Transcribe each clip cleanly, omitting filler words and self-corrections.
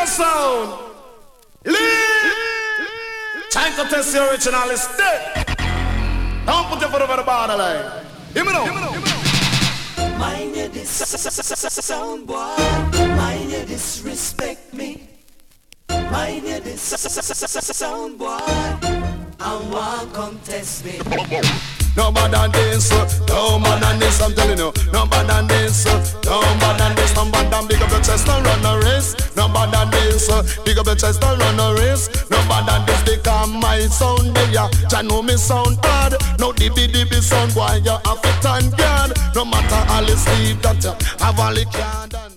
sound. Leave. Time to test the original is dead. Don't put your foot over the borderline. Hear me now. Mind you this sound boy. Mind you disrespect me. Mind you this sound boy. I want come test me. No more than this, no more than this, I'm telling you. No more than this, no more than this. No more than big up your chest and run a race. No more than this, big up your chest and run a race. No more than this, because my sound there. Ya know me sound hard. No dibby sound boy, you have to turn guard. No matter all the sleep that you have all the can done.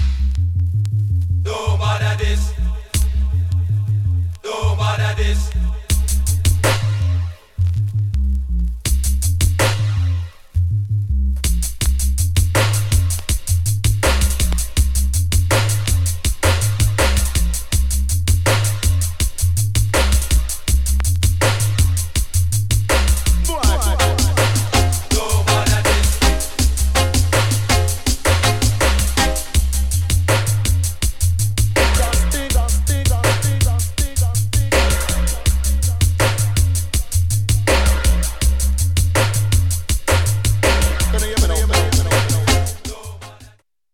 No bother this. No bother this.